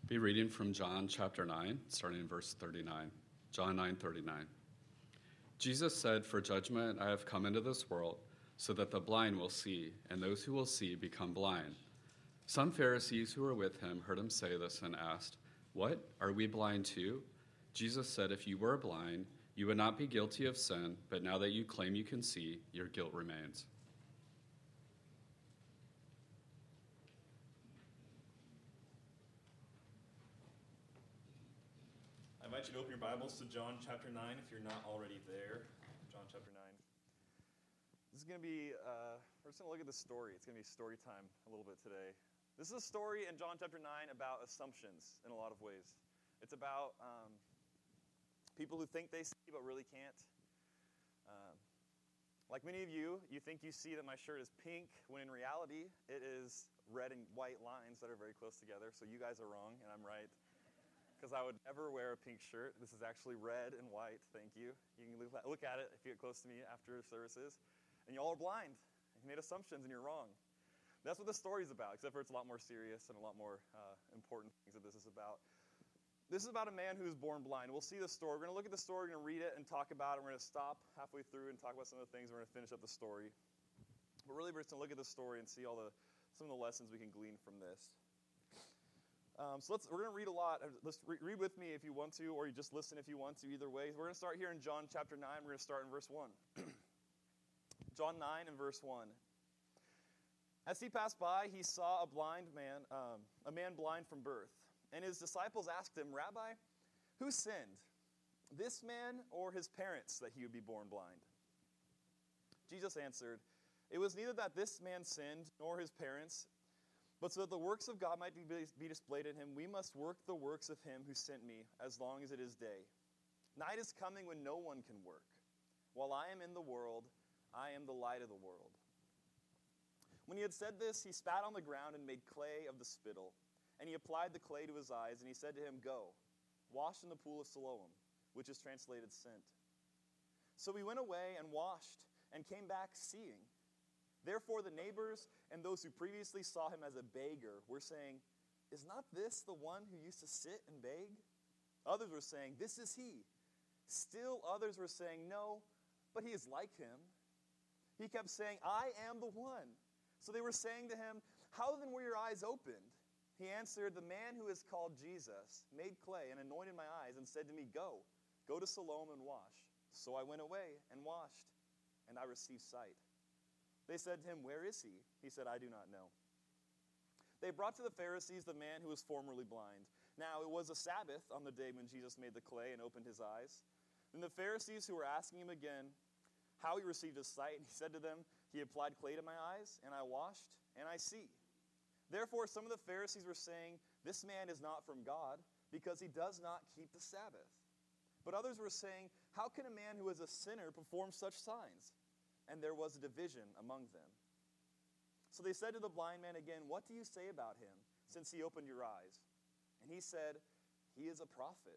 Be reading from John chapter 9, starting in verse 39. John 9:39. Jesus said, "For judgment I have come into this world, so that the blind will see, and those who will see become blind." Some Pharisees who were with him heard him say this and asked, "What? Are we blind too?" Jesus said, "If you were blind, you would not be guilty of sin, but now that you claim you can see, your guilt remains." I invite you to open your Bibles to John chapter 9 if you're not already there. John chapter 9. This is going to be, we're just going to look at the story. It's going to be story time a little bit today. This is a story in John chapter 9 about assumptions in a lot of ways. It's about people who think they see but really can't. Like many of you, you think you see that my shirt is pink, when in reality it is red and white lines that are very close together. So you guys are wrong and I'm right. Because I would never wear a pink shirt. This is actually red and white. Thank you. You can look at it if you get close to me after services. And y'all are blind. You made assumptions and you're wrong. That's what the story's about, except for it's a lot more serious and a lot more important things that this is about. This is about a man who was born blind. We'll see the story. We're going to look at the story, we're going to read it and talk about it. We're going to stop halfway through and talk about some of the things. We're going to finish up the story. But really, we're just going to look at the story and see some of the lessons we can glean from this. We're going to read a lot. Let's read with me if you want to, or you just listen if you want to, either way. We're going to start here in John chapter 9. We're going to start in verse 1. John 9 and verse 1. As he passed by, he saw a man blind from birth. And his disciples asked him, "Rabbi, who sinned, this man or his parents, that he would be born blind?" Jesus answered, "It was neither that this man sinned nor his parents, but so that the works of God might be displayed in him, we must work the works of him who sent me, as long as it is day. Night is coming when no one can work. While I am in the world, I am the light of the world." When he had said this, he spat on the ground and made clay of the spittle. And he applied the clay to his eyes, and he said to him, "Go, wash in the pool of Siloam," which is translated sent. So he went away and washed, and came back seeing. Therefore the neighbors and those who previously saw him as a beggar were saying, "Is not this the one who used to sit and beg?" Others were saying, "This is he." Still others were saying, "No, but he is like him." He kept saying, "I am the one." So they were saying to him, "How then were your eyes opened?" He answered, "The man who is called Jesus made clay and anointed my eyes and said to me, 'Go to Siloam and wash.' So I went away and washed, and I received sight." They said to him, "Where is he?" He said, "I do not know." They brought to the Pharisees the man who was formerly blind. Now it was a Sabbath on the day when Jesus made the clay and opened his eyes. Then the Pharisees who were asking him again how he received his sight, he said to them, "He applied clay to my eyes, and I washed, and I see." Therefore some of the Pharisees were saying, "This man is not from God, because he does not keep the Sabbath." But others were saying, "How can a man who is a sinner perform such signs?" And there was a division among them. So they said to the blind man again, "What do you say about him, since he opened your eyes?" And he said, "He is a prophet."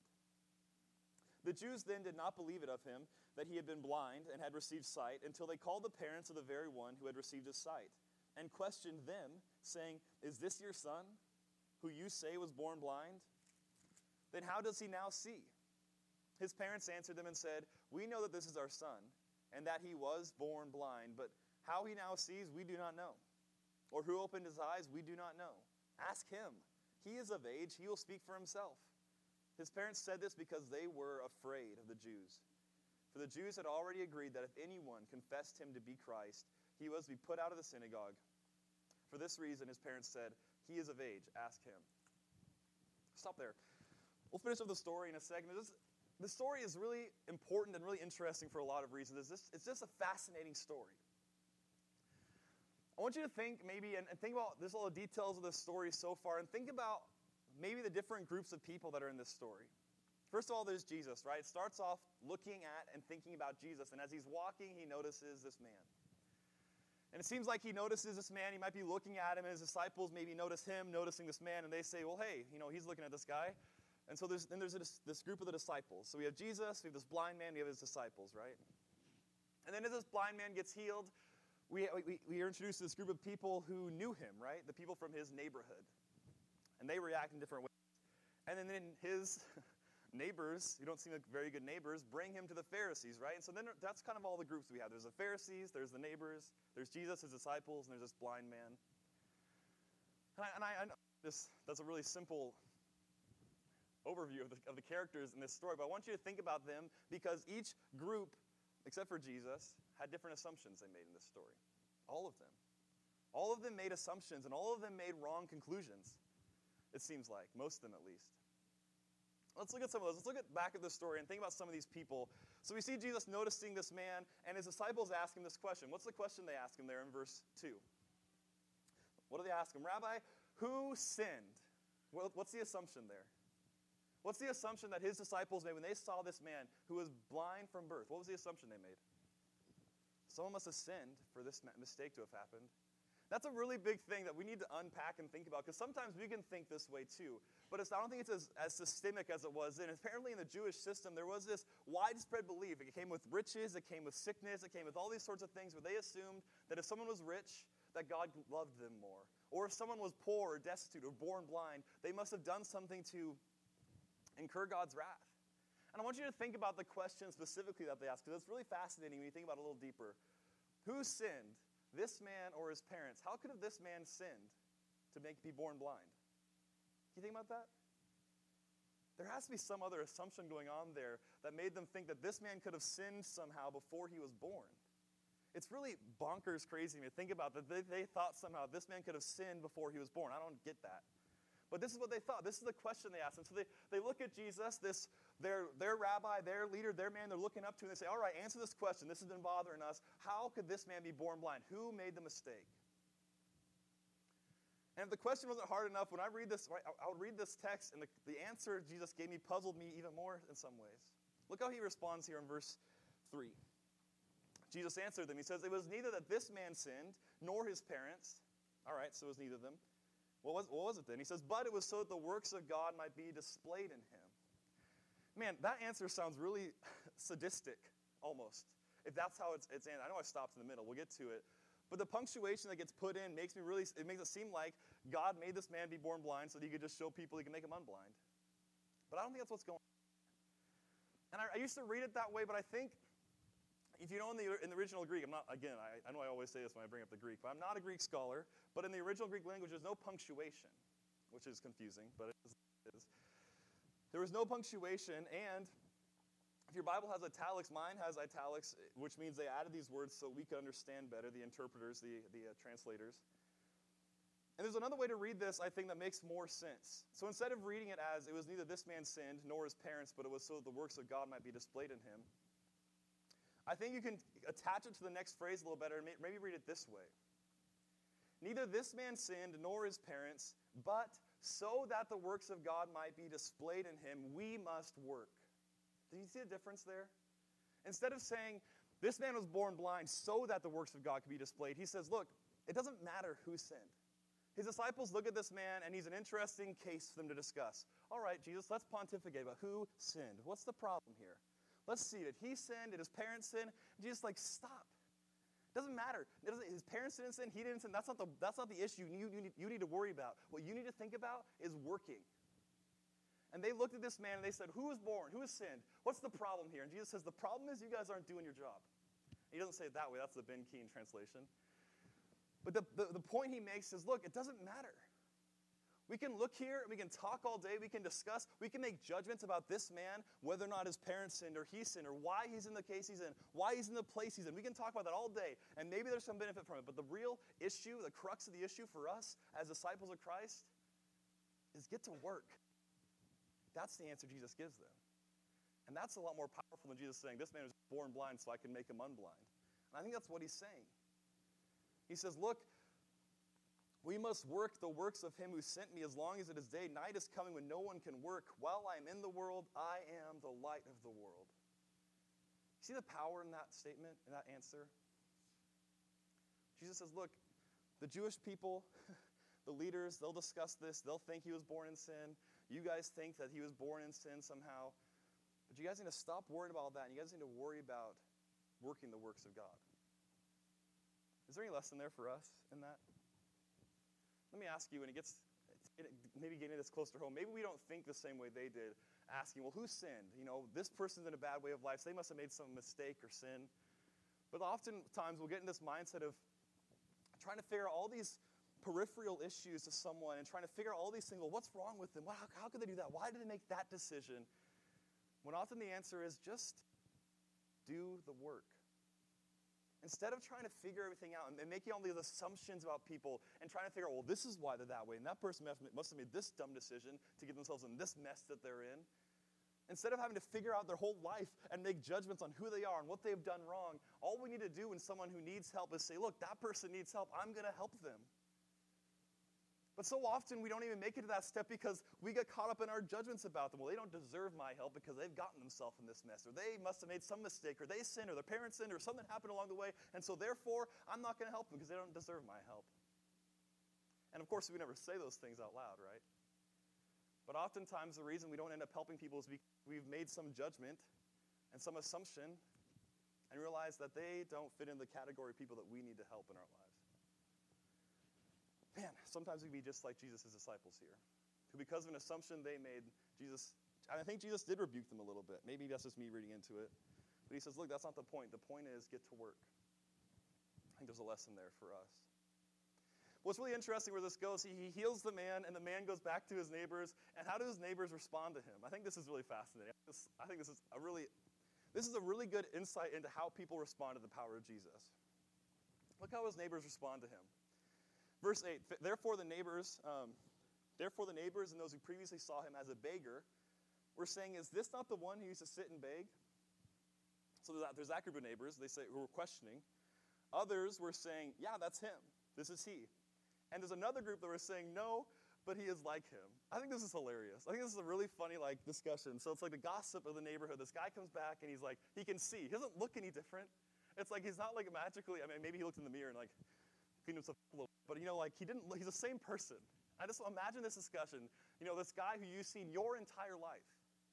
The Jews then did not believe it of him that he had been blind and had received sight, until they called the parents of the very one who had received his sight, and questioned them, saying, "Is this your son, who you say was born blind? Then how does he now see?" His parents answered them and said, "We know that this is our son, and that he was born blind, but how he now sees we do not know. Or who opened his eyes we do not know. Ask him. He is of age, he will speak for himself." His parents said this because they were afraid of the Jews. For the Jews had already agreed that if anyone confessed him to be Christ, he was to be put out of the synagogue. For this reason, his parents said, "He is of age, ask him." Stop there. We'll finish up the story in a second. The story is really important and really interesting for a lot of reasons. It's just a fascinating story. I want you to think maybe, and think about this, all the details of the story so far, and think about maybe the different groups of people that are in this story. First of all, there's Jesus, right? It starts off looking at and thinking about Jesus, and as he's walking, he notices this man. And it seems like he notices this man. He might be looking at him, and his disciples maybe notice him noticing this man, and they say, "Well, hey, he's looking at this guy." And so there's this group of the disciples. So we have Jesus, we have this blind man, we have his disciples, right? And then as this blind man gets healed, we are introduced to this group of people who knew him, right? The people from his neighborhood. And they react in different ways. And then his neighbors, who don't seem like very good neighbors, bring him to the Pharisees, right? And so then that's kind of all the groups we have. There's the Pharisees, there's the neighbors, there's Jesus, his disciples, and there's this blind man. And I know that's a really simple overview of the characters in this story, but I want you to think about them because each group, except for Jesus, had different assumptions they made in this story. All of them. All of them made assumptions, and all of them made wrong conclusions, it seems like, most of them at least. Let's look at some of those. Let's look back at this story and think about some of these people. So we see Jesus noticing this man, and his disciples ask him this question. What's the question they ask him there in verse 2? What do they ask him? Rabbi, who sinned? What's the assumption there? What's the assumption that his disciples made when they saw this man who was blind from birth? What was the assumption they made? Someone must have sinned for this mistake to have happened. That's a really big thing that we need to unpack and think about, because sometimes we can think this way too. But I don't think it's as systemic as it was then. Apparently in the Jewish system, there was this widespread belief. It came with riches, it came with sickness, it came with all these sorts of things where they assumed that if someone was rich, that God loved them more. Or if someone was poor or destitute or born blind, they must have done something to incur God's wrath. And I want you to think about the question specifically that they asked, because it's really fascinating when you think about it a little deeper. Who sinned? This man or his parents? How could have this man sinned to be born blind? Can you think about that? There has to be some other assumption going on there that made them think that this man could have sinned somehow before he was born. It's really bonkers crazy to think about that they thought somehow this man could have sinned before he was born. I don't get that. But this is what they thought. This is the question they asked. And so they look at Jesus, their rabbi, their leader, their man they're looking up to, and they say, all right, answer this question. This has been bothering us. How could this man be born blind? Who made the mistake? And if the question wasn't hard enough, when I read this, I would read this text, and the answer Jesus gave me puzzled me even more in some ways. Look how he responds here in verse 3. Jesus answered them. He says, it was neither that this man sinned, nor his parents. All right, so it was neither of them. What was it then? He says, but it was so that the works of God might be displayed in him. Man, that answer sounds really sadistic, almost, if that's how it's in. I know I stopped in the middle. We'll get to it. But the punctuation that gets put in makes it seem like God made this man be born blind so that he could just show people he can make them unblind. But I don't think that's what's going on. And I used to read it that way, but I think, if you know in the original Greek, I know I always say this when I bring up the Greek, but I'm not a Greek scholar, but in the original Greek language, there's no punctuation, which is confusing, but it is. There was no punctuation, and if your Bible has italics, mine has italics, which means they added these words so we could understand better, the interpreters, the translators. And there's another way to read this, I think, that makes more sense. So instead of reading it as, it was neither this man sinned nor his parents, but it was so that the works of God might be displayed in him, I think you can attach it to the next phrase a little better and maybe read it this way. Neither this man sinned nor his parents, but so that the works of God might be displayed in him, we must work. Do you see the difference there? Instead of saying, this man was born blind so that the works of God could be displayed, he says, look, it doesn't matter who sinned. His disciples look at this man, and he's an interesting case for them to discuss. All right, Jesus, let's pontificate about who sinned. What's the problem here? Let's see, did he sin? Did his parents sin? And Jesus stop. It doesn't matter. His parents didn't sin, he didn't sin. That's not the issue you need to worry about. What you need to think about is working. And they looked at this man and they said, who was born? Who has sinned? What's the problem here? And Jesus says, the problem is you guys aren't doing your job. He doesn't say it that way. That's the Ben Keene translation. But the point he makes is, look, it doesn't matter. We can look here, we can talk all day, we can discuss, we can make judgments about this man, whether or not his parents sinned or he sinned, or why he's in the case he's in, why he's in the place he's in. We can talk about that all day, and maybe there's some benefit from it. But the real issue, the crux of the issue for us as disciples of Christ is get to work. That's the answer Jesus gives them. And that's a lot more powerful than Jesus saying, this man was born blind so I can make him unblind. And I think that's what he's saying. He says, look, we must work the works of him who sent me as long as it is day. Night is coming when no one can work. While I am in the world, I am the light of the world. See the power in that statement, in that answer? Jesus says, look, the Jewish people, the leaders, they'll discuss this. They'll think he was born in sin. You guys think that he was born in sin somehow. But you guys need to stop worrying about that, and you guys need to worry about working the works of God. Is there any lesson there for us in that? Let me ask you, and it maybe getting this closer home, maybe we don't think the same way they did, asking, well, who sinned? This person's in a bad way of life, so they must have made some mistake or sin. But oftentimes we'll get in this mindset of trying to figure out all these peripheral issues to someone and trying to figure out all these things. Well, what's wrong with them? How could they do that? Why did they make that decision? When often the answer is just do the work. Instead of trying to figure everything out and making all these assumptions about people and trying to figure out, well, this is why they're that way, and that person must have made this dumb decision to get themselves in this mess that they're in. Instead of having to figure out their whole life and make judgments on who they are and what they've done wrong, all we need to do when someone who needs help is say, look, that person needs help. I'm going to help them. But so often we don't even make it to that step because we get caught up in our judgments about them. Well, they don't deserve my help because they've gotten themselves in this mess, or they must have made some mistake, or they sinned, or their parents sinned, or something happened along the way, and so therefore I'm not going to help them because they don't deserve my help. And of course, we never say those things out loud, right? But oftentimes the reason we don't end up helping people is because we've made some judgment and some assumption and realize that they don't fit in the category of people that we need to help in our lives. Man, sometimes we can be just like Jesus' disciples here, who because of an assumption they made, and I think Jesus did rebuke them a little bit. Maybe that's just me reading into it. But he says, look, that's not the point. The point is get to work. I think there's a lesson there for us. What's really interesting where this goes, he heals the man, and the man goes back to his neighbors. And how do his neighbors respond to him? I think this is really fascinating. I think this is a really good insight into how people respond to the power of Jesus. Look how his neighbors respond to him. Verse 8, therefore the neighbors and those who previously saw him as a beggar were saying, is this not the one who used to sit and beg? So there's that group of neighbors, who were questioning. Others were saying, yeah, that's him. This is he. And there's another group that were saying, no, but he is like him. I think this is hilarious. I think this is a really funny discussion. So it's like the gossip of the neighborhood. This guy comes back and he's like, he can see. He doesn't look any different. It's like he's not magically, maybe he looked in the mirror and cleaned himself a little. But he didn't. He's the same person. I just imagine this discussion. This guy who you've seen your entire life,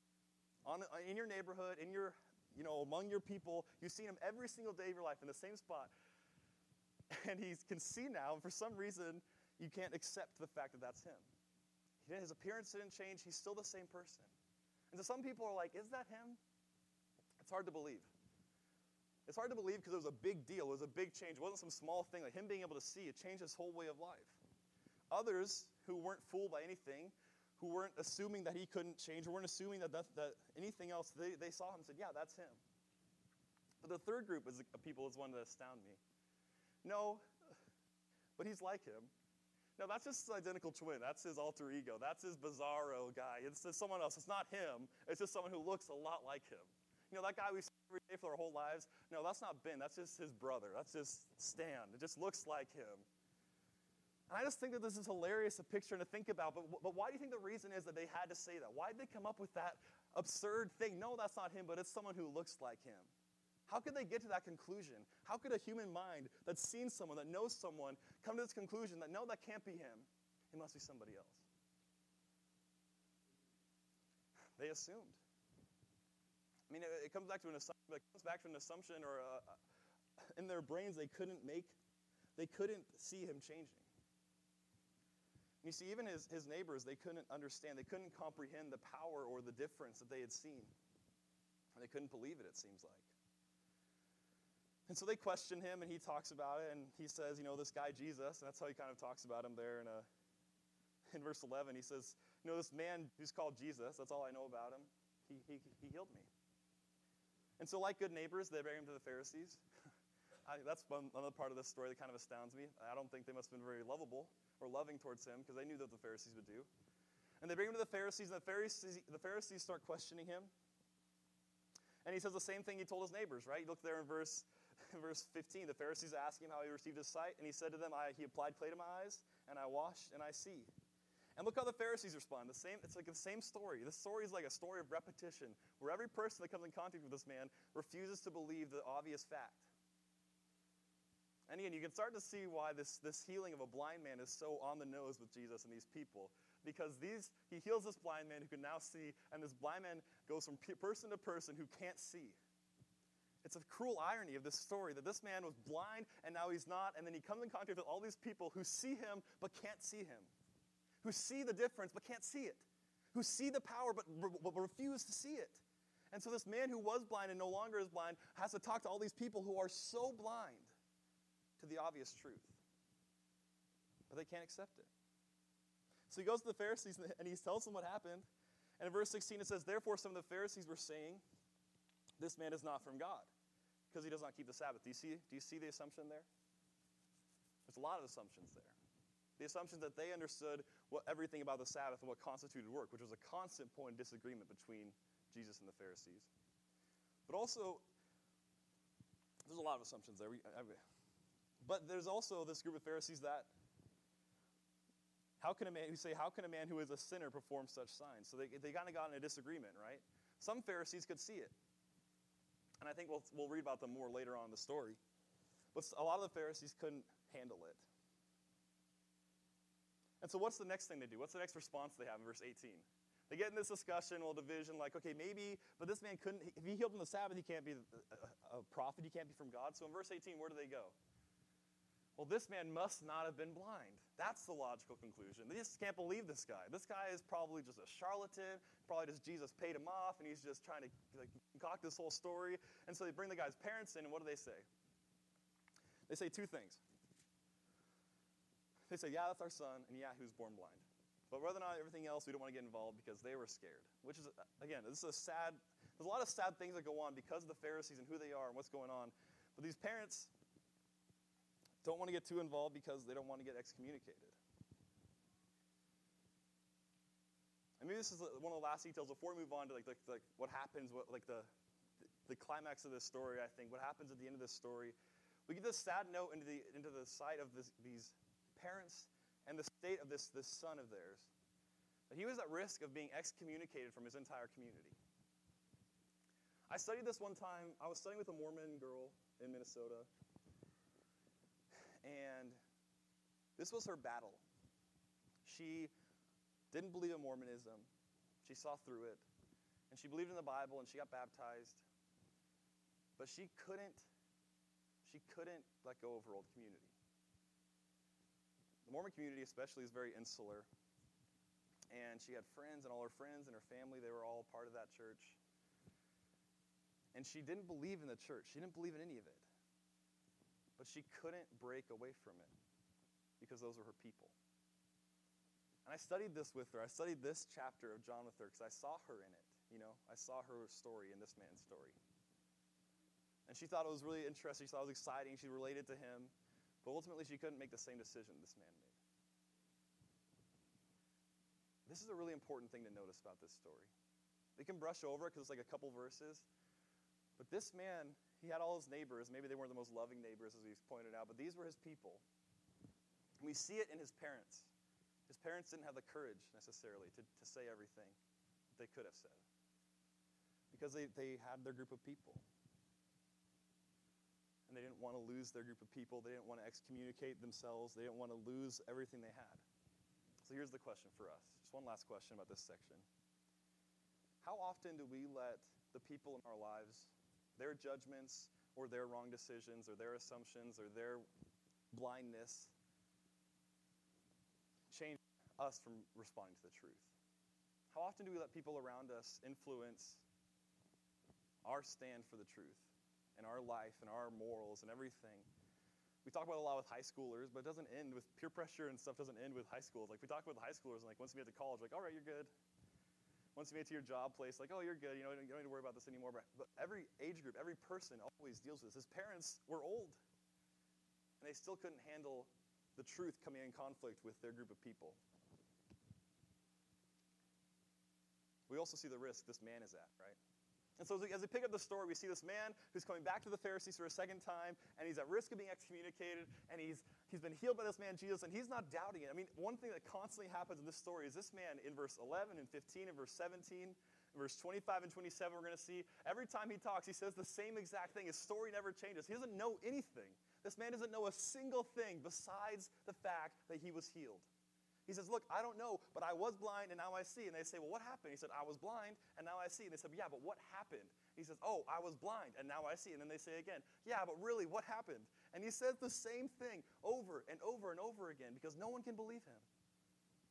in your neighborhood, among your people. You've seen him every single day of your life in the same spot, and he can see now. And for some reason, you can't accept the fact that that's him. His appearance didn't change. He's still the same person. And so some people are like, "Is that him?" It's hard to believe. It's hard to believe because it was a big deal. It was a big change. It wasn't some small thing. Like him being able to see, it changed his whole way of life. Others who weren't fooled by anything, who weren't assuming that he couldn't change, or weren't assuming that anything else, they saw him and said, yeah, that's him. But the third group of people is one that astound me. No, but he's like him. No, that's just his identical twin. That's his alter ego. That's his bizarro guy. It's just someone else. It's not him. It's just someone who looks a lot like him. That guy we see every day for our whole lives, no, that's not Ben. That's just his brother. That's just Stan. It just looks like him. And I just think that this is hilarious a picture to think about. But why do you think the reason is that they had to say that? Why did they come up with that absurd thing? No, that's not him, but it's someone who looks like him. How could they get to that conclusion? How could a human mind that's seen someone, that knows someone, come to this conclusion that, no, that can't be him. It must be somebody else. They assumed. It comes back to an assumption. It comes back to an assumption, or in their brains they couldn't see him changing. You see, even his neighbors, they couldn't understand. They couldn't comprehend the power or the difference that they had seen. And they couldn't believe it, it seems like. And so they question him, and he talks about it, and he says, this guy Jesus, and that's how he kind of talks about him there in verse 11. He says, this man who's called Jesus, that's all I know about him, he healed me. And so like good neighbors, they bring him to the Pharisees. That's another part of this story that kind of astounds me. I don't think they must have been very lovable or loving towards him because they knew what the Pharisees would do. And they bring him to the Pharisees, and the Pharisees start questioning him. And he says the same thing he told his neighbors, right? You look there in verse 15. The Pharisees asked him how he received his sight, and he said to them, he applied clay to my eyes, and I washed, and I see. And look how the Pharisees respond. It's like the same story. This story is like a story of repetition, where every person that comes in contact with this man refuses to believe the obvious fact. And again, you can start to see why this healing of a blind man is so on the nose with Jesus and these people. Because he heals this blind man who can now see, and this blind man goes from person to person who can't see. It's a cruel irony of this story that this man was blind and now he's not, and then he comes in contact with all these people who see him but can't see him. who see the difference but can't see it, who see the power but refuse to see it. And so this man who was blind and no longer is blind has to talk to all these people who are so blind to the obvious truth. But they can't accept it. So he goes to the Pharisees and he tells them what happened. And in verse 16 it says, therefore some of the Pharisees were saying, this man is not from God, because he does not keep the Sabbath. Do you see the assumption there? There's a lot of assumptions there. The assumption that they understood everything about the Sabbath and what constituted work, which was a constant point of disagreement between Jesus and the Pharisees. But also, there's a lot of assumptions there. But there's also this group of Pharisees that, how can a man who is a sinner perform such signs? So they kind of got in a disagreement, right? Some Pharisees could see it. And I think we'll read about them more later on in the story. But a lot of the Pharisees couldn't handle it. And so what's the next thing they do? What's the next response they have in verse 18? They get in this discussion, division, like, okay, maybe, but this man couldn't, if he healed on the Sabbath, he can't be a prophet, he can't be from God. So in verse 18, where do they go? Well, this man must not have been blind. That's the logical conclusion. They just can't believe this guy. This guy is probably just a charlatan. Probably just Jesus paid him off, and he's just trying to concoct this whole story. And so they bring the guy's parents in, and what do they say? They say two things. They say, yeah, that's our son, and yeah, he was born blind. But whether or not everything else, we don't want to get involved because they were scared. Which is, again, there's a lot of sad things that go on because of the Pharisees and who they are and what's going on. But these parents don't want to get too involved because they don't want to get excommunicated. And maybe this is one of the last details before we move on to like what happens, the climax of this story. I think what happens at the end of this story, we get this sad note into the sight of these parents and the state of this son of theirs, that he was at risk of being excommunicated from his entire community. I studied this one time. I was studying with a Mormon girl in Minnesota. And this was her battle. She didn't believe in Mormonism. She saw through it. And she believed in the Bible, and she got baptized. But she couldn't let go of her old community. The Mormon community especially is very insular. And she had friends, and all her friends and her family, they were all part of that church. And she didn't believe in the church. She didn't believe in any of it. But she couldn't break away from it because those were her people. And I studied this with her. I studied this chapter of John with her because I saw her in it. I saw her story in this man's story. And she thought it was really interesting. She thought it was exciting. She related to him. But ultimately, she couldn't make the same decision this man made. This is a really important thing to notice about this story. We can brush over it because it's like a couple verses. But this man, he had all his neighbors. Maybe they weren't the most loving neighbors, as we've pointed out, but these were his people. And we see it in his parents. His parents didn't have the courage, necessarily, to say everything that they could have said. Because they had their group of people. And they didn't want to lose their group of people. They didn't want to excommunicate themselves. They didn't want to lose everything they had. So here's the question for us. Just one last question about this section. How often do we let the people in our lives, their judgments or their wrong decisions or their assumptions or their blindness change us from responding to the truth? How often do we let people around us influence our stand for the truth and our life and our morals and everything? We talk about it a lot with high schoolers, but it doesn't end with peer pressure and stuff. Doesn't end with high schools. Like we talk about the high schoolers, and like once you get to college, like all right, you're good. Once you get to your job place, like oh, you're good. You don't need to worry about this anymore. But every age group, every person always deals with this. His parents were old, and they still couldn't handle the truth coming in conflict with their group of people. We also see the risk this man is at, right? And so as we pick up the story, we see this man who's coming back to the Pharisees for a second time, and he's at risk of being excommunicated, and he's been healed by this man Jesus, and he's not doubting it. I mean, one thing that constantly happens in this story is this man in verse 11 and 15 and verse 17, in verse 25 and 27, we're going to see, every time he talks, he says the same exact thing. His story never changes. He doesn't know anything. This man doesn't know a single thing besides the fact that he was healed. He says, look, I don't know, but I was blind and now I see. And they say, well, what happened? He said, I was blind and now I see. And they said, yeah, but what happened? He says, oh, I was blind and now I see. And then they say again, yeah, but really, what happened? And he says the same thing over and over and over again because no one can believe him.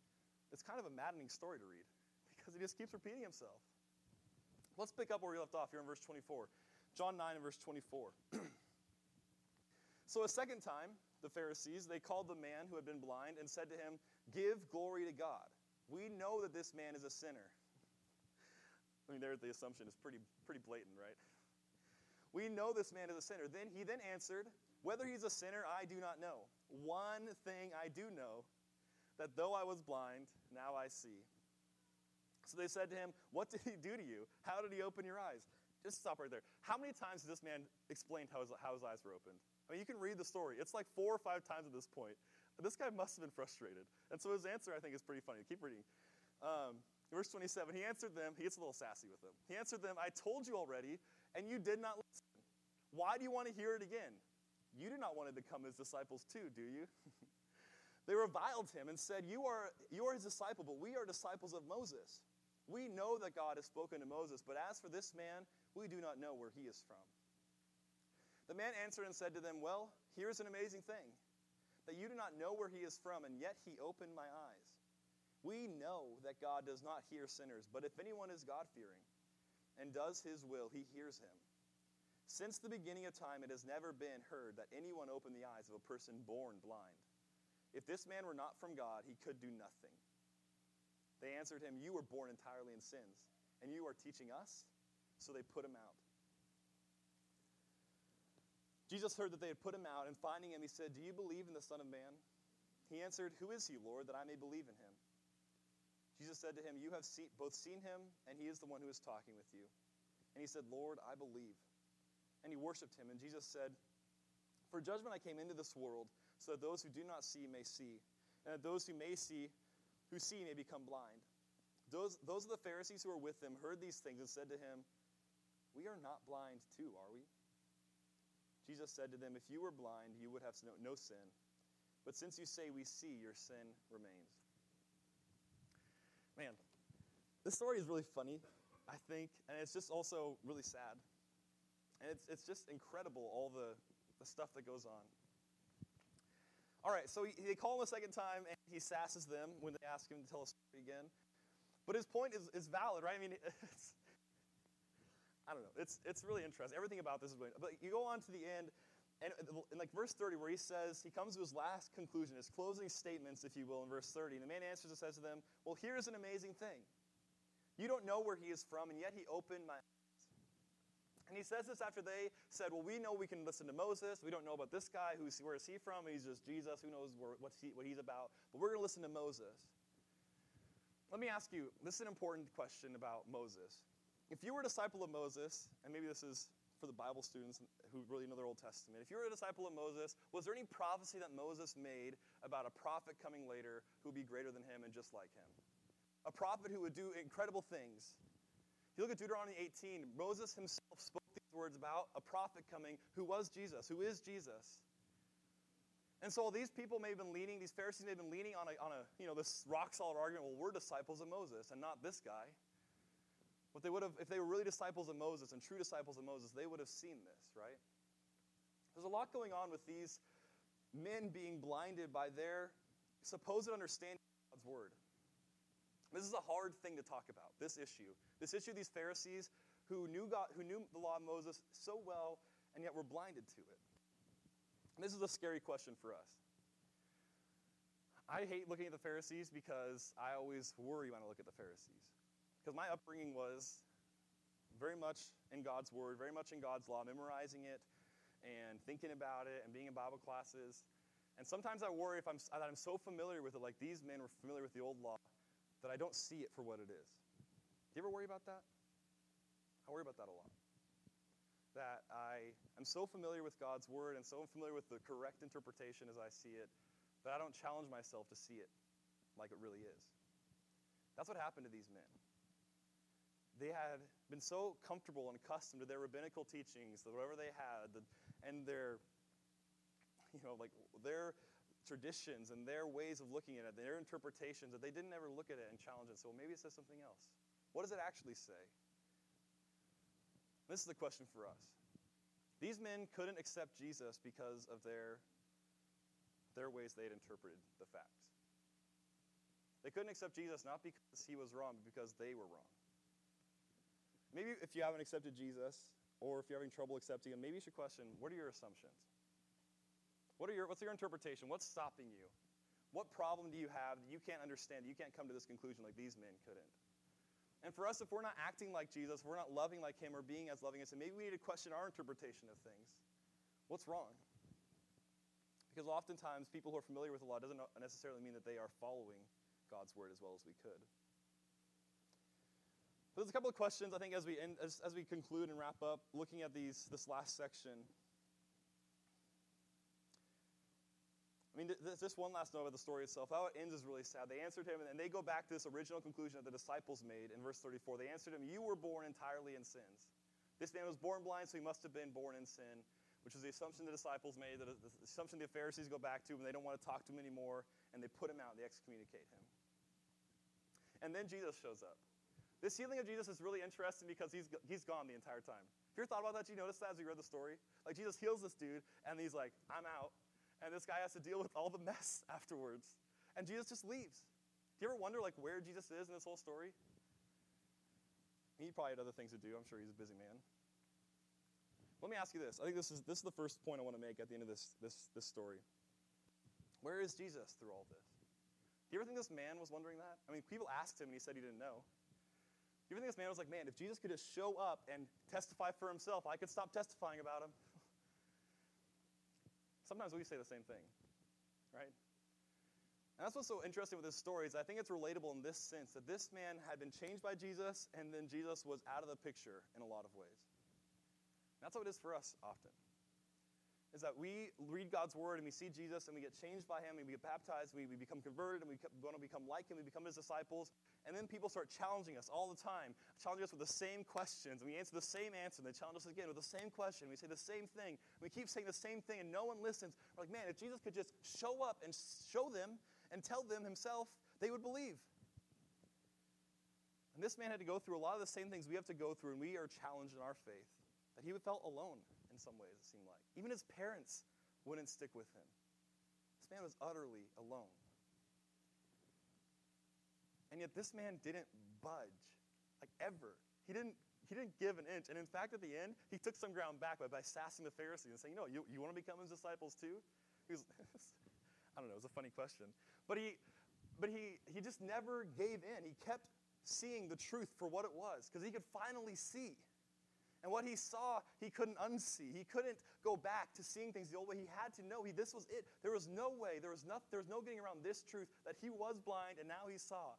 it's kind of a maddening story to read because he just keeps repeating himself. Let's pick up where we left off here in verse 24. John 9 and verse 24. So a second time, the Pharisees, they called the man who had been blind and said to him, "Give glory to God. We know that this man is a sinner." I mean, there's the assumption is pretty blatant, right? We know this man is a sinner. He then answered, "Whether he's a sinner, I do not know. One thing I do know, that though I was blind, now I see." So they said to him, "What did he do to you? How did he open your eyes?" Just stop right there. How many times has this man explained how his eyes were opened? I mean, you can read the story. It's like 4 or 5 times at this point. This guy must have been frustrated. And so his answer, I think, is pretty funny. Keep reading. Verse 27, he answered them. He gets a little sassy with them. He answered them, "I told you already, and you did not listen. Why do you want to hear it again? You do not want to become his disciples too, do you?" They reviled him and said, you are his disciple, but we are disciples of Moses. We know that God has spoken to Moses, but as for this man, we do not know where he is from." The man answered and said to them, "Well, here's an amazing thing, that you do not know where he is from, and yet he opened my eyes. We know that God does not hear sinners, but if anyone is God-fearing and does his will, he hears him. Since the beginning of time, it has never been heard that anyone opened the eyes of a person born blind. If this man were not from God, he could do nothing." They answered him, "You were born entirely in sins, and you are teaching us?" So they put him out. Jesus heard that they had put him out, and finding him, he said, "Do you believe in the Son of Man?" He answered, "Who is he, Lord, that I may believe in him?" Jesus said to him, "You have both seen him, and he is the one who is talking with you." And he said, "Lord, I believe." And he worshipped him. And Jesus said, "For judgment I came into this world, so that those who do not see may see, and that those who see may become blind." Those of the Pharisees who were with him heard these things and said to him, "We are not blind too, are we?" Jesus said to them, "If you were blind, you would have no sin. But since you say we see, your sin remains." Man, this story is really funny, I think, and it's just also really sad. And it's just incredible, all the stuff that goes on. All right, so they call him a second time, and he sasses them when they ask him to tell a story again. But his point is valid, right? I mean, I don't know. It's really interesting. Everything about this is really. But you go on to the end, and in like verse 30, where he comes to his last conclusion, his closing statements, if you will, in verse 30. And the man answers and says to them, "Well, here's an amazing thing. You don't know where he is from, and yet he opened my eyes." And he says this after they said, "Well, we know we can listen to Moses. We don't know about this guy. Where is he from? He's just Jesus. Who knows what he's about? But we're going to listen to Moses." Let me ask you, this is an important question about Moses. If you were a disciple of Moses, and maybe this is for the Bible students who really know their Old Testament, if you were a disciple of Moses, was there any prophecy that Moses made about a prophet coming later who would be greater than him and just like him? A prophet who would do incredible things. If you look at Deuteronomy 18, Moses himself spoke these words about a prophet coming who was Jesus, who is Jesus. And so these people may have been leaning, these Pharisees may have been leaning on a this rock-solid argument, well, we're disciples of Moses and not this guy. What they would have, if they were really disciples of Moses and true disciples of Moses, they would have seen this, right? There's a lot going on with these men being blinded by their supposed understanding of God's word. This is a hard thing to talk about, this issue. This issue of these Pharisees who knew the law of Moses so well and yet were blinded to it. And this is a scary question for us. I hate looking at the Pharisees because I always worry when I look at the Pharisees. Because my upbringing was very much in God's word, very much in God's law, memorizing it and thinking about it and being in Bible classes. And sometimes I worry that I'm so familiar with it, like these men were familiar with the old law, that I don't see it for what it is. Do you ever worry about that? I worry about that a lot. That I am so familiar with God's word and so familiar with the correct interpretation as I see it, that I don't challenge myself to see it like it really is. That's what happened to these men. They had been so comfortable and accustomed to their rabbinical teachings, that whatever they had, and their traditions and their ways of looking at it, their interpretations, that they didn't ever look at it and challenge it. So maybe it says something else. What does it actually say? This is the question for us. These men couldn't accept Jesus because of their ways they had interpreted the facts. They couldn't accept Jesus not because he was wrong, but because they were wrong. Maybe if you haven't accepted Jesus, or if you're having trouble accepting him, maybe you should question, what are your assumptions? What's your interpretation? What's stopping you? What problem do you have that you can't understand, that you can't come to this conclusion like these men couldn't? And for us, if we're not acting like Jesus, if we're not loving like him or being as loving as him, maybe we need to question our interpretation of things. What's wrong? Because oftentimes, people who are familiar with the law doesn't necessarily mean that they are following God's word as well as we could. But there's a couple of questions, I think, as we conclude and wrap up, looking at this last section. I mean, just one last note about the story itself. How it ends is really sad. They answered him, and they go back to this original conclusion that the disciples made in verse 34. They answered him, "You were born entirely in sins." This man was born blind, so he must have been born in sin, which is the assumption the disciples made, the assumption the Pharisees go back to when they don't want to talk to him anymore, and they put him out, they excommunicate him. And then Jesus shows up. This healing of Jesus is really interesting because he's gone the entire time. Have you ever thought about that? Did you notice that as you read the story? Like, Jesus heals this dude, and he's like, "I'm out." And this guy has to deal with all the mess afterwards. And Jesus just leaves. Do you ever wonder, like, where Jesus is in this whole story? He probably had other things to do. I'm sure he's a busy man. Let me ask you this. I think this is the first point I want to make at the end of this story. Where is Jesus through all this? Do you ever think this man was wondering that? I mean, people asked him, and he said he didn't know. Do you ever think this man was like, "Man, if Jesus could just show up and testify for himself, I could stop testifying about him"? Sometimes we say the same thing, right? And that's what's so interesting with this story is I think it's relatable in this sense that this man had been changed by Jesus, and then Jesus was out of the picture in a lot of ways. And that's how it is for us often, is that we read God's word and we see Jesus and we get changed by him and we get baptized, we become converted and we want to become like him, we become his disciples, and then people start challenging us all the time, challenging us with the same questions, and we answer the same answer, and they challenge us again with the same question, we say the same thing, and we keep saying the same thing, and no one listens. We're like, man, if Jesus could just show up and show them and tell them himself, they would believe. And this man had to go through a lot of the same things we have to go through, and we are challenged in our faith, that he felt alone in some ways, it seemed like. Even his parents wouldn't stick with him. This man was utterly alone. And yet this man didn't budge, like ever. He didn't give an inch. And in fact, at the end, he took some ground back by sassing the Pharisees and saying, you want to become his disciples too? He was, I don't know, it was a funny question. But he just never gave in. He kept seeing the truth for what it was, because he could finally see. And what he saw, he couldn't unsee. He couldn't go back to seeing things the old way. He had to know this was it. There was no way, there was no getting around this truth, that he was blind and now he saw.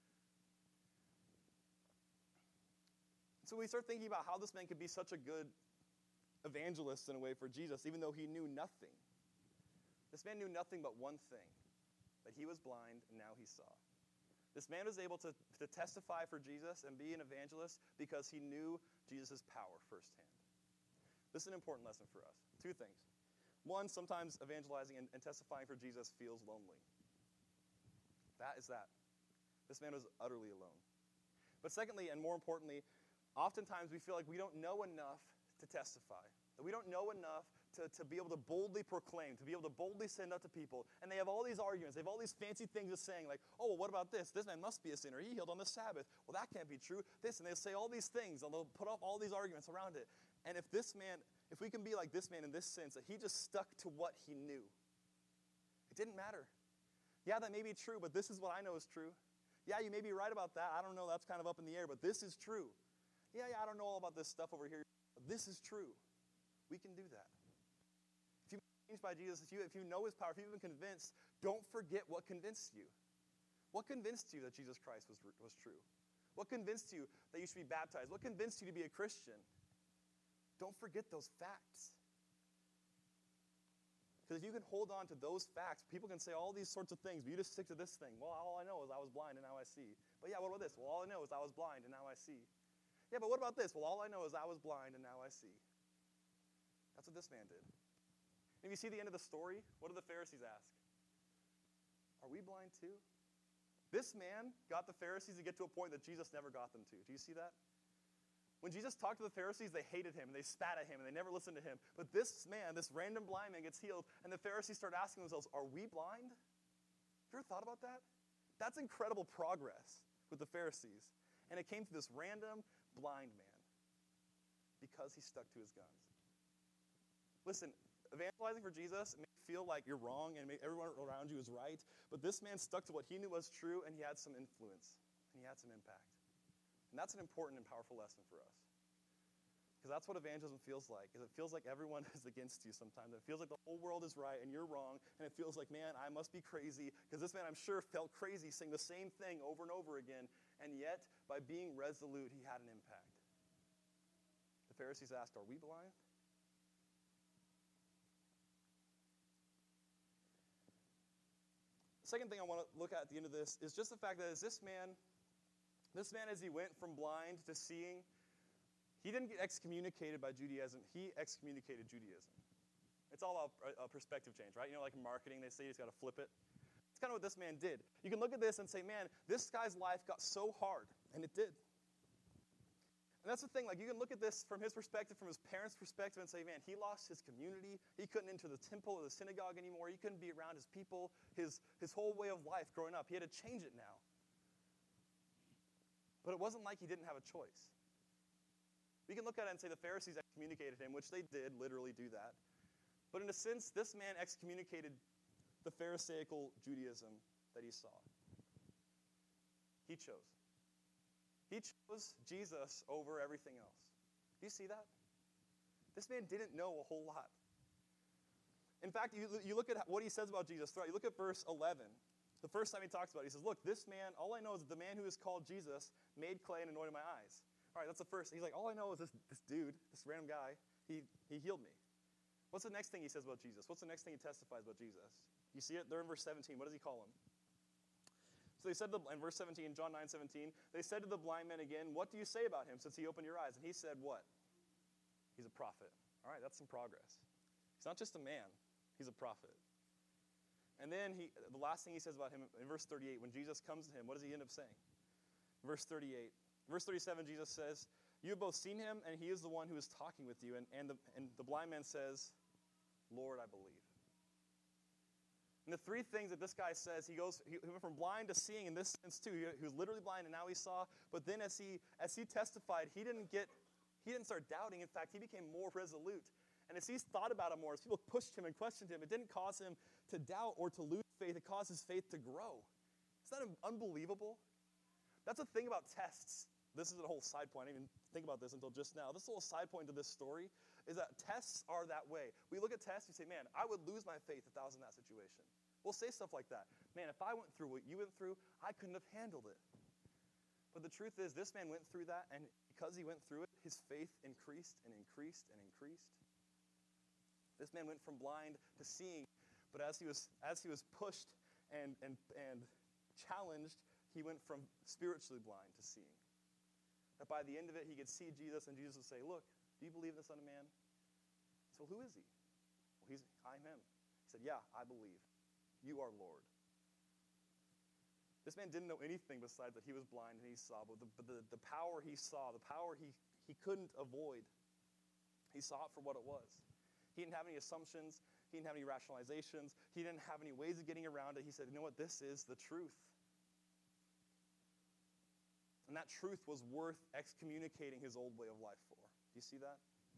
So we start thinking about how this man could be such a good evangelist in a way for Jesus, even though he knew nothing. This man knew nothing but one thing, that he was blind and now he saw. This man was able to testify for Jesus and be an evangelist because he knew Jesus' power firsthand. This is an important lesson for us. Two things. One, sometimes evangelizing and testifying for Jesus feels lonely. That is that. This man was utterly alone. But secondly, and more importantly, oftentimes we feel like we don't know enough to testify, that we don't know enough to be able to boldly proclaim, to be able to boldly send out to people. And they have all these arguments. They have all these fancy things of saying, like, "Oh, well, what about this? This man must be a sinner. He healed on the Sabbath. Well, that can't be true. This," and they'll say all these things, and they'll put up all these arguments around it. And if we can be like this man in this sense, that he just stuck to what he knew. It didn't matter. Yeah, that may be true, but this is what I know is true. Yeah, you may be right about that. I don't know. That's kind of up in the air, but this is true. Yeah, I don't know all about this stuff over here, but this is true. We can do that. If you've been changed by Jesus, if you know his power, if you've been convinced, don't forget what convinced you. What convinced you that Jesus Christ was true? What convinced you that you should be baptized? What convinced you to be a Christian? Don't forget those facts. Because if you can hold on to those facts, people can say all these sorts of things, but you just stick to this thing. Well, all I know is I was blind and now I see. But yeah, what about this? Well, all I know is I was blind and now I see. Yeah, but what about this? Well, all I know is I was blind and now I see. That's what this man did. If you see the end of the story, what do the Pharisees ask? Are we blind too? This man got the Pharisees to get to a point that Jesus never got them to. Do you see that? When Jesus talked to the Pharisees, they hated him, and they spat at him, and they never listened to him. But this man, this random blind man, gets healed, and the Pharisees start asking themselves, are we blind? Have you ever thought about that? That's incredible progress with the Pharisees. And it came to this random blind man because he stuck to his guns. Listen, evangelizing for Jesus may feel like you're wrong and everyone around you is right, but this man stuck to what he knew was true, and he had some influence, and he had some impact. And that's an important and powerful lesson for us. Because that's what evangelism feels like, is it feels like everyone is against you sometimes. It feels like the whole world is right and you're wrong, and it feels like, man, I must be crazy, because this man, I'm sure, felt crazy saying the same thing over and over again, and yet, by being resolute, he had an impact. The Pharisees asked, are we blind? The second thing I want to look at the end of this is just the fact that as this man, as he went from blind to seeing, he didn't get excommunicated by Judaism. He excommunicated Judaism. It's all a perspective change, right? You know, like in marketing, they say you just got to flip it. It's kind of what this man did. You can look at this and say, man, this guy's life got so hard, and it did. And that's the thing, like you can look at this from his perspective, from his parents' perspective, and say, man, he lost his community. He couldn't enter the temple or the synagogue anymore. He couldn't be around his people, his whole way of life growing up. He had to change it now. But it wasn't like he didn't have a choice. We can look at it and say the Pharisees excommunicated him, which they did literally do that. But in a sense, this man excommunicated the Pharisaical Judaism that he saw. He chose. He chose Jesus over everything else. Do you see that? This man didn't know a whole lot. In fact, you look at what he says about Jesus. You look at verse 11. The first time he talks about it, he says, look, this man, all I know is that the man who is called Jesus made clay and anointed my eyes. All right, that's the first. He's like, all I know is this dude, this random guy, he healed me. What's the next thing he says about Jesus? What's the next thing he testifies about Jesus? You see it there in verse 17. What does he call him? So they said in verse 17, John 9:17, they said to the blind man again, what do you say about him since he opened your eyes? And he said what? He's a prophet. All right, that's some progress. He's not just a man. He's a prophet. And then the last thing he says about him in verse 38, when Jesus comes to him, what does he end up saying? Verse 38. Verse 37, Jesus says, you have both seen him, and he is the one who is talking with you. And the blind man says, Lord, I believe. And the three things that this guy says, he went from blind to seeing in this sense too. He was literally blind, and now he saw. But then as he testified, he didn't start doubting. In fact, he became more resolute. And as he thought about it more, as people pushed him and questioned him, it didn't cause him to doubt or to lose faith. It caused his faith to grow. Isn't that unbelievable? That's the thing about tests. This is a whole side point. I didn't even think about this until just now. This little side point to this story is that tests are that way. We look at tests, we say, man, I would lose my faith if I was in that situation. We'll say stuff like that. Man, if I went through what you went through, I couldn't have handled it. But the truth is, this man went through that, and because he went through it, his faith increased and increased and increased. This man went from blind to seeing, but as he was pushed and challenged, he went from spiritually blind to seeing. That by the end of it, he could see Jesus, and Jesus would say, look, do you believe in the Son of Man? So who is he? Well, I'm him. He said, yeah, I believe. You are Lord. This man didn't know anything besides that he was blind and he saw, but the power he saw, the power he couldn't avoid, he saw it for what it was. He didn't have any assumptions. He didn't have any rationalizations. He didn't have any ways of getting around it. He said, you know what? This is the truth. And that truth was worth excommunicating his old way of life for. Do you see that?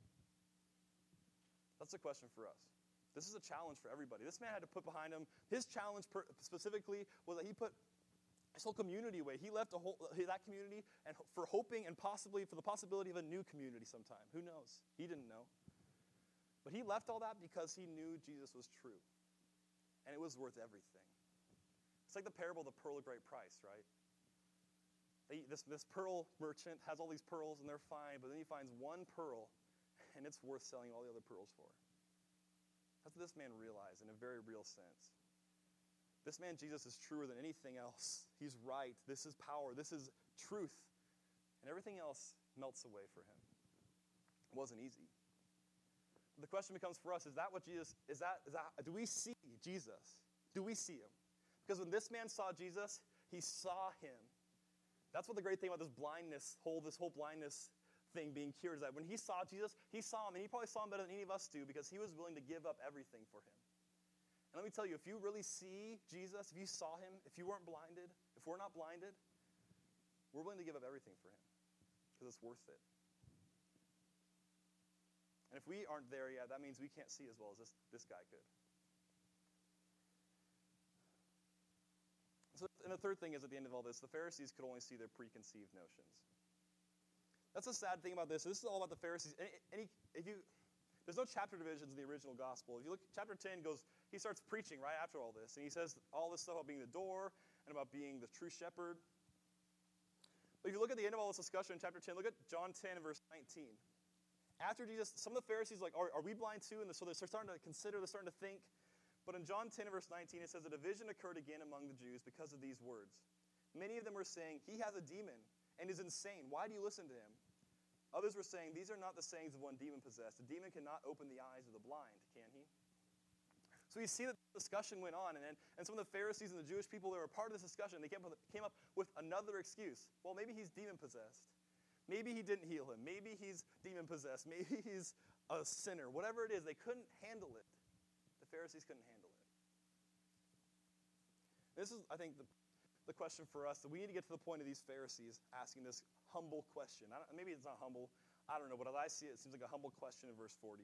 That's the question for us. This is a challenge for everybody. This man had to put behind him, his challenge specifically was that he put his whole community away. He left that community and for hoping and possibly for the possibility of a new community sometime. Who knows? He didn't know. But he left all that because he knew Jesus was true. And it was worth everything. It's like the parable of the pearl of great price, right? This pearl merchant has all these pearls and they're fine, but then he finds one pearl and it's worth selling all the other pearls for. That's what this man realized in a very real sense. This man, Jesus, is truer than anything else. He's right. This is power. This is truth. And everything else melts away for him. It wasn't easy. The question becomes for us, do we see Jesus? Do we see him? Because when this man saw Jesus, he saw him. That's what the great thing about this whole blindness thing being cured is that when he saw Jesus, he saw him, and he probably saw him better than any of us do because he was willing to give up everything for him. And let me tell you, if you really see Jesus, if you saw him, if you weren't blinded, if we're not blinded, we're willing to give up everything for him because it's worth it. And if we aren't there yet, that means we can't see as well as this guy could. So, and the third thing is, at the end of all this, the Pharisees could only see their preconceived notions. That's the sad thing about this. This is all about the Pharisees. There's no chapter divisions in the original gospel. If you look, chapter 10 he starts preaching right after all this, and he says all this stuff about being the door and about being the true shepherd. But if you look at the end of all this discussion in chapter 10, look at John 10 and verse 19. After Jesus, some of the Pharisees are like, are we blind too? And so they're starting to consider, they're starting to think. But in John 10 and verse 19, it says, a division occurred again among the Jews because of these words. Many of them were saying, he has a demon and is insane. Why do you listen to him? Others were saying, these are not the sayings of one demon-possessed. A demon cannot open the eyes of the blind, can he? So you see that the discussion went on, and some of the Pharisees and the Jewish people that were part of this discussion, they came up with another excuse. Well, maybe he's demon-possessed. Maybe he didn't heal him. Maybe he's demon-possessed. Maybe he's a sinner. Whatever it is, they couldn't handle it. The Pharisees couldn't handle it. This is, I think, the question for us, that we need to get to the point of these Pharisees asking this humble question. Maybe it's not humble. I don't know, but as I see it, it seems like a humble question in verse 40.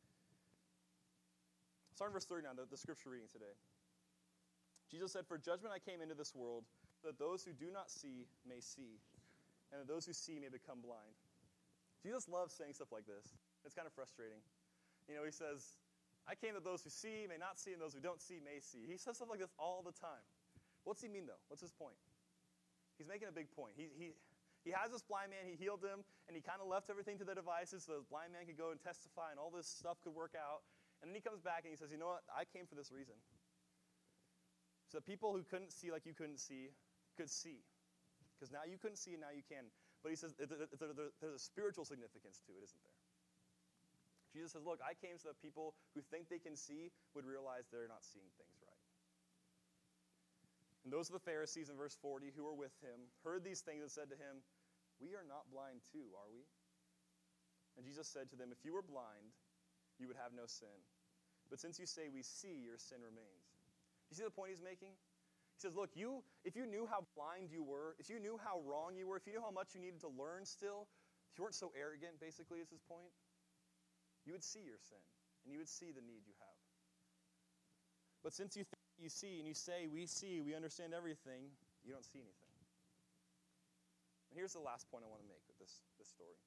Starting verse 39, the scripture reading today. Jesus said, for judgment I came into this world, so that those who do not see may see, and that those who see may become blind. Jesus loves saying stuff like this. It's kind of frustrating. He says, I came that those who see may not see, and those who don't see may see. He says stuff like this all the time. What's he mean, though? What's his point? He's making a big point. He has this blind man, he healed him, and he kind of left everything to the devices so the blind man could go and testify, and all this stuff could work out. And then he comes back and he says, you know what? I came for this reason. So that people who couldn't see like you couldn't see could see. Because now you couldn't see and now you can. But he says there's a spiritual significance to it, isn't there? Jesus says, look, I came so that people who think they can see would realize they're not seeing things right. And those are the Pharisees in verse 40 who were with him, heard these things and said to him, we are not blind too, are we? And Jesus said to them, if you were blind, you would have no sin. But since you say we see, your sin remains. You see the point he's making? He says, look, if you knew how blind you were, if you knew how wrong you were, if you knew how much you needed to learn still, if you weren't so arrogant, basically, is his point, you would see your sin, and you would see the need you have. But since you think you see, and you say, we see, we understand everything, you don't see anything. And here's the last point I want to make with this story.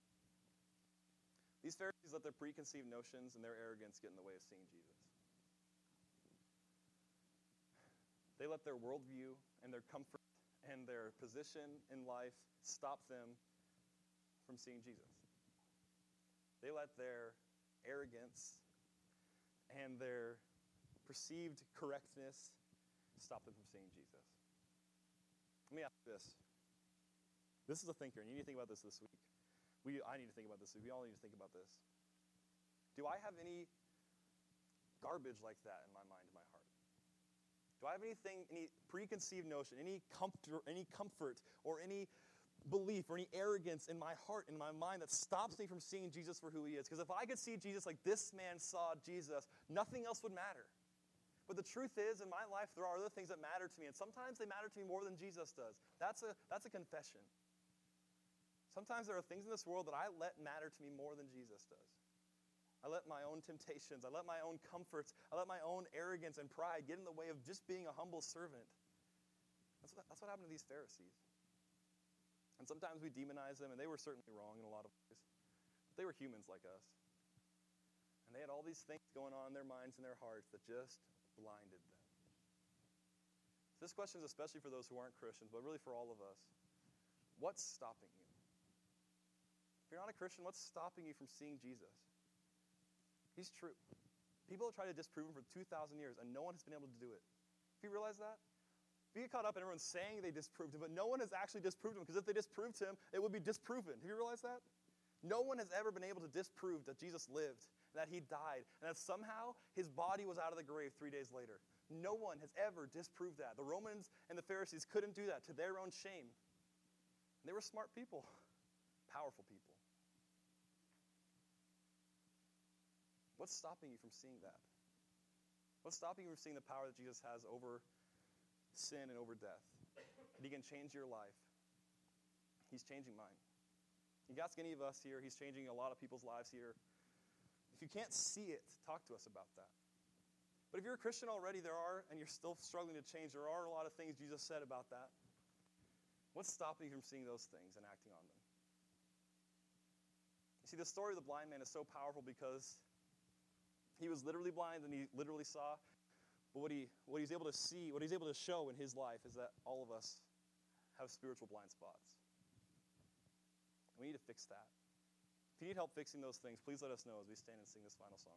These Pharisees let their preconceived notions and their arrogance get in the way of seeing Jesus. They let their worldview and their comfort and their position in life stop them from seeing Jesus. They let their arrogance and their perceived correctness stop them from seeing Jesus. Let me ask you this. This is a thinker, and you need to think about this week. I need to think about this. We all need to think about this. Do I have any garbage like that in my mind, in my heart? Do I have anything, any preconceived notion, any comfort, or any belief, or any arrogance in my heart, in my mind that stops me from seeing Jesus for who he is? Because if I could see Jesus like this man saw Jesus, nothing else would matter. But the truth is, in my life, there are other things that matter to me, and sometimes they matter to me more than Jesus does. That's a confession. Sometimes there are things in this world that I let matter to me more than Jesus does. I let my own temptations, I let my own comforts, I let my own arrogance and pride get in the way of just being a humble servant. That's what happened to these Pharisees. And sometimes we demonize them, and they were certainly wrong in a lot of ways. But they were humans like us. And they had all these things going on in their minds and their hearts that just blinded them. So this question is especially for those who aren't Christians, but really for all of us. What's stopping you? If you're not a Christian, what's stopping you from seeing Jesus? He's true. People have tried to disprove him for 2,000 years, and no one has been able to do it. Do you realize that? We get caught up in everyone saying they disproved him, but no one has actually disproved him, because if they disproved him, it would be disproven. Have you realized that? No one has ever been able to disprove that Jesus lived, that he died, and that somehow his body was out of the grave 3 days later. No one has ever disproved that. The Romans and the Pharisees couldn't do that to their own shame. And they were smart people, powerful people. What's stopping you from seeing that? What's stopping you from seeing the power that Jesus has over sin and over death? that he can change your life. He's changing mine. You ask any of us here, he's changing a lot of people's lives here. If you can't see it, talk to us about that. But if you're a Christian already, and you're still struggling to change, there are a lot of things Jesus said about that. What's stopping you from seeing those things and acting on them? You see, the story of the blind man is so powerful because he was literally blind and he literally saw. But what he's able to see, what he's able to show in his life is that all of us have spiritual blind spots. We need to fix that. If you need help fixing those things, please let us know as we stand and sing this final song.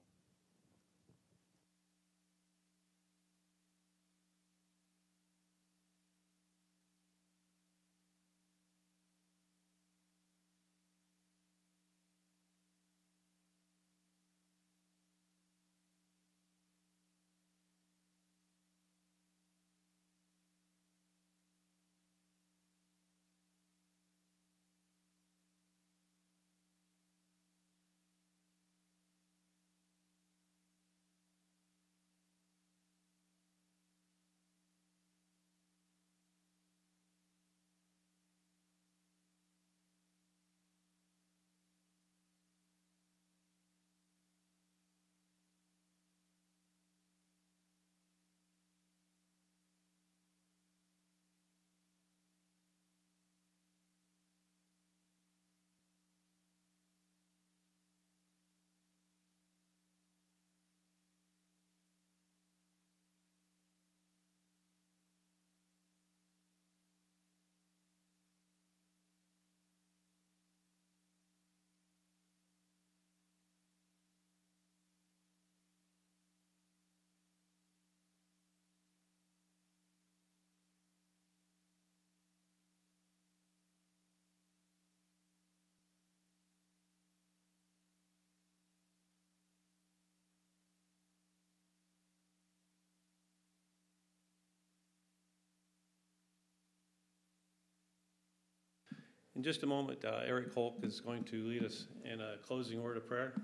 In just a moment, Eric Holk is going to lead us in a closing word of prayer.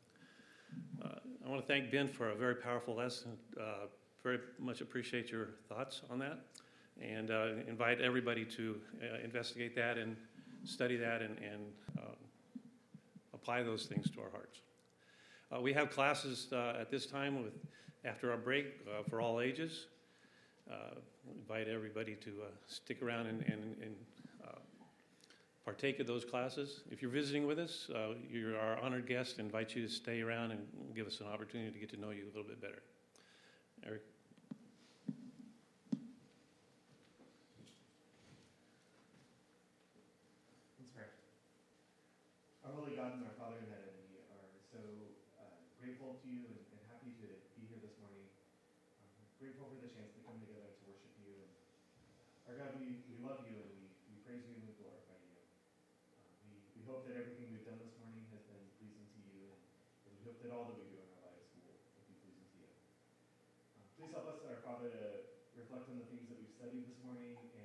I want to thank Ben for a very powerful lesson. Very much appreciate your thoughts on that, and invite everybody to investigate that and study that and apply those things to our hearts. We have classes at this time after our break for all ages. Invite everybody to stick around and partake of those classes. If you're visiting with us, you're our honored guest. I invite you to stay around and give us an opportunity to get to know you a little bit better. Eric. Let's pray. Our holy God and our Father in heaven, we are so grateful to you and happy to be here this morning. Grateful for the chance to come together to worship you. And our God, we love you and we praise you and we glorify you. We hope that everything we've done this morning has been pleasing to you, and we hope that all that we do in our lives will be pleasing to you. Please help us, our Father, to reflect on the things that we've studied this morning